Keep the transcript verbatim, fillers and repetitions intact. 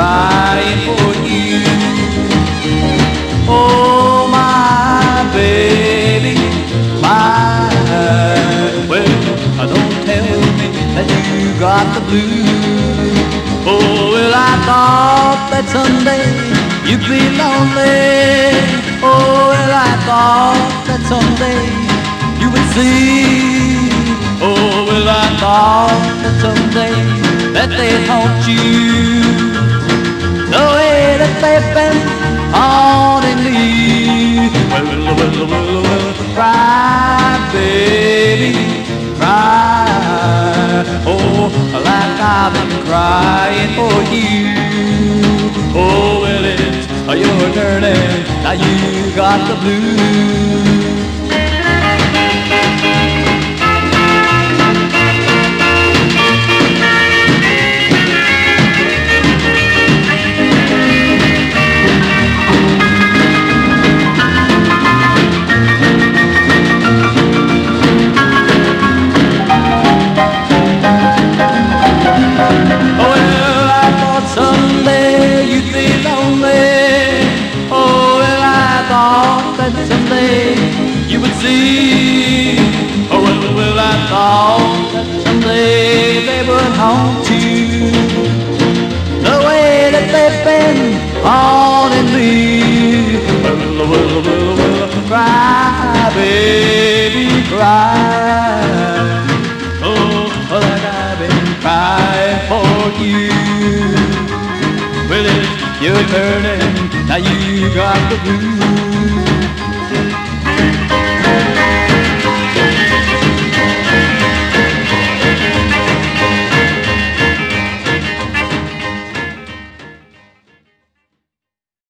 crying for you. Oh, my baby, my, well, don't tell me that you got the blues. Oh, well, I thought that someday you'd be lonely. Oh, well, I thought that someday you would see. Oh, well, I thought that someday that they'd haunt you the way that they've been haunting me. Well, well, well, well, well, cry, baby, cry. Oh, like I've been crying for you. Oh, well, it's your turn and now you got the blues. Someday you'd be lonely. Oh, well, I thought that someday you would see. Oh, well, well, I thought that someday they would haunt you the way that they've been haunting me. Well, well, well, well, cry, baby, cry. Oh, like I've been crying for you. Well, it's your turn and now you got the blues.